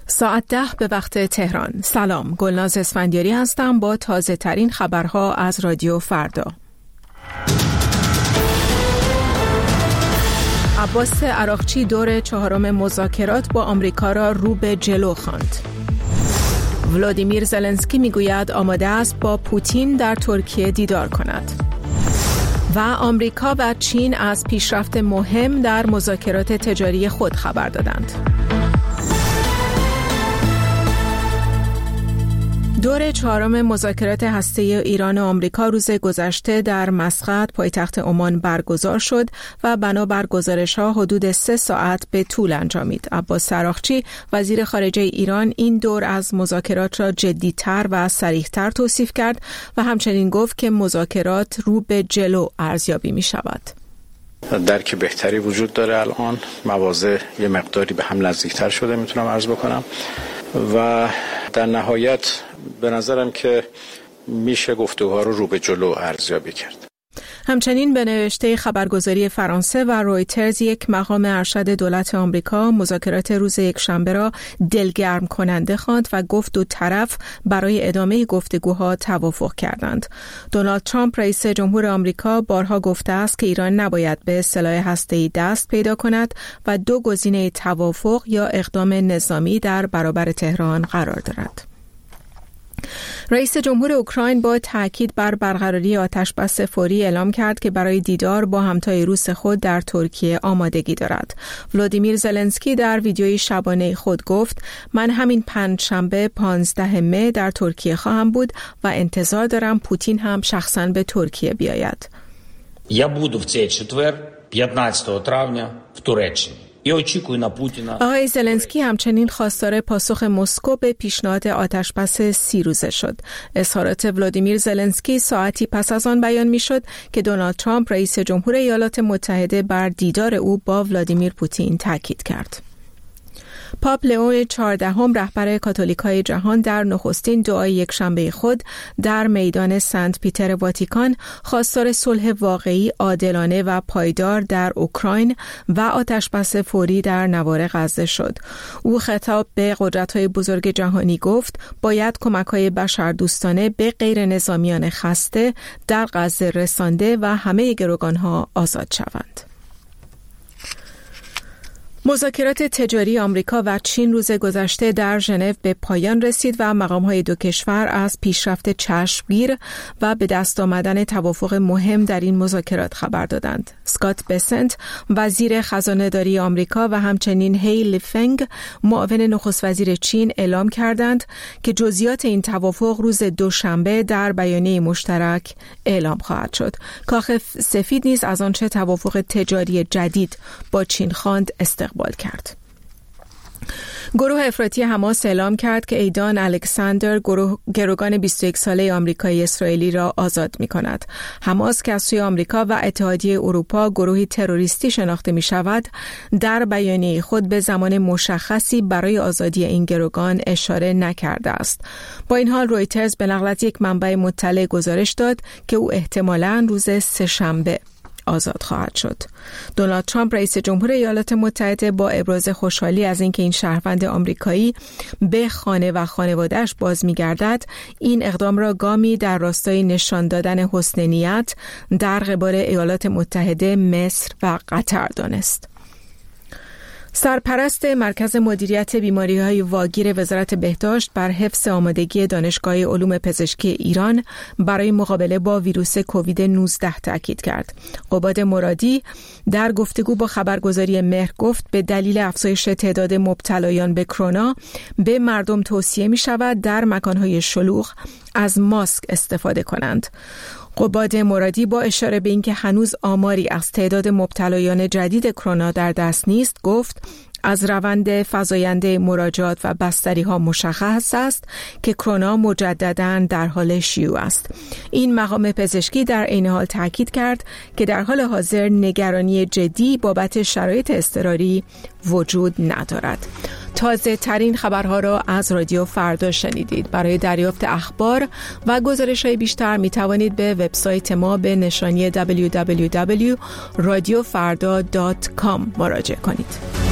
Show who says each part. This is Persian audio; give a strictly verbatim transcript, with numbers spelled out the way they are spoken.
Speaker 1: ساعت ده به وقت تهران. سلام، گلناز اسفندیاری هستم با تازه ترین خبرها از رادیو فردا. عباس عراقچی دور چهارم مذاکرات با آمریکا را رو به جلو خواند. ولادیمیر زلنسکی میگوید آماده است با پوتین در ترکیه دیدار کند. و آمریکا و چین از پیشرفت مهم در مذاکرات تجاری خود خبر دادند. دور چهارم مذاکرات هسته‌ای ایران و آمریکا روز گذشته در مسقط پایتخت عمان برگزار شد و بنابر گزارش‌ها حدود سه ساعت به طول انجامید. عباس عراقچی وزیر خارجه ایران این دور از مذاکرات را جدی‌تر و صریح‌تر توصیف کرد و همچنین گفت که مذاکرات رو به جلو ارزیابی می‌شود.
Speaker 2: درک بهتری وجود داره، الان مواضع یه مقداری به هم نزدیک‌تر شده میتونم عرض بکنم و در نهایت به نظرم که میشه گفتگوها رو رو به جلو ارزیابی کرد.
Speaker 1: همچنین به نوشته خبرگزاری فرانسه و رویترز یک مقام ارشد دولت آمریکا مذاکرات روز یکشنبه را دلگرم کننده خواند و گفت دو طرف برای ادامه گفتگوها توافق کردند. دونالد ترامپ رئیس جمهور آمریکا بارها گفته است که ایران نباید به سلاح هسته‌ای دست پیدا کند و دو گزینه توافق یا اقدام نظامی در برابر تهران قرار دارد. رئیس جمهور اوکراین با تاکید بر برقراری آتشبس فوری اعلام کرد که برای دیدار با همتای روس خود در ترکیه آمادگی دارد. ولادیمیر زلنسکی در ویدیوی شبانه خود گفت: من همین پنجشنبه پانزدهم می در ترکیه خواهم بود و انتظار دارم پوتین هم شخصاً به ترکیه بیاید.
Speaker 3: Я буду в цей четвер, п'ятнадцятого травня, в Туреччині.
Speaker 1: آقای زلنسکی همچنین خواستار پاسخ مسکو به پیشنهاد آتشبس سی روزه شد. اظهارات ولادیمیر زلنسکی ساعتی پس از آن بیان می‌شد که دونالد ترامپ رئیس جمهور ایالات متحده بر دیدار او با ولادیمیر پوتین تاکید کرد. پاپ لئون چهاردهم رهبر کاتولیکای جهان در نخستین دعای یکشنبه خود در میدان سنت پیتر واتیکان خواستار صلح واقعی، عادلانه و پایدار در اوکراین و آتشبس فوری در نوار غزه شد. او خطاب به قدرت‌های بزرگ جهانی گفت باید کمک‌های بشردوستانه به غیر نظامیان خسته در غزه رسانده و همه گروگان‌ها آزاد شوند. مذاکرات تجاری آمریکا و چین روز گذشته در ژنو به پایان رسید و مقام‌های دو کشور از پیشرفت چشمگیر و به دست آمدن توافق مهم در این مذاکرات خبر دادند. اسکات بسنت وزیر خزانه‌داری آمریکا و همچنین هی لیفنگ معاون نخست وزیر چین اعلام کردند که جزئیات این توافق روز دوشنبه در بیانیه مشترک اعلام خواهد شد. کاخ سفید نیز از آنچه توافق تجاری جدید با چین خواند استقبال کرد. گروه افراطی حماس اعلام کرد که ایدان الکساندر گروگان بیست و یک ساله آمریکایی اسرائیلی را آزاد می کند. حماس که از سوی آمریکا و اتحادیه اروپا گروهی تروریستی شناخته می شود، در بیانیه خود به زمان مشخصی برای آزادی این گروگان اشاره نکرده است. با این حال رویترز به نقل از یک منبع مطلع گزارش داد که او احتمالاً روز سه‌شنبه آزاد خواهد شد. دونالد ترامپ رئیس جمهور ایالات متحده با ابراز خوشحالی از اینکه این شهروند آمریکایی به خانه و خانواده‌اش باز می‌گردد، این اقدام را گامی در راستای نشان دادن حسن نیت در قبال ایالات متحده، مصر و قطر دانست. سرپرست مرکز مدیریت بیماری‌های واگیر وزارت بهداشت بر حفظ آمادگی دانشگاه علوم پزشکی ایران برای مقابله با ویروس کووید نوزده تاکید کرد. قباد مرادی در گفتگو با خبرگزاری مهر گفت به دلیل افزایش تعداد مبتلایان به کرونا به مردم توصیه می‌شود در مکان‌های شلوغ از ماسک استفاده کنند. قباد مرادی با اشاره به اینکه هنوز آماری از تعداد مبتلایان جدید کرونا در دست نیست گفت از روند فزاینده مراجعات و بستری ها مشخص است که کرونا مجدداً در حال شیوع است. این مقام پزشکی در عین حال تاکید کرد که در حال حاضر نگرانی جدی بابت شرایط اضطراری وجود ندارد. تازه ترین خبرها را از رادیو فردا شنیدید. برای دریافت اخبار و گزارش‌های بیشتر می توانید به وبسایت ما به نشانی دبلیو دبلیو دبلیو دات رادیو فردا دات کام مراجعه کنید.